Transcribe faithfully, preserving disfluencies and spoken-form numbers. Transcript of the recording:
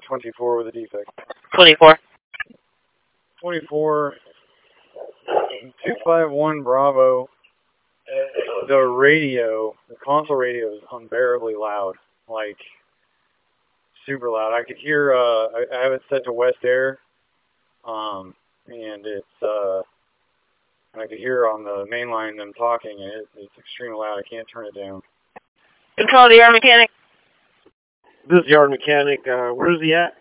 twenty-four with a defect. twenty-four. twenty-four, two five one Bravo. The radio, the console radio is unbearably loud. Like, super loud. I could hear, uh, I, I have it set to West Air, um, and it's, uh, I could hear on the main line them talking, and it, it's extremely loud. I can't turn it down. Control the yard mechanic. This is yard mechanic. Uh, where's he at?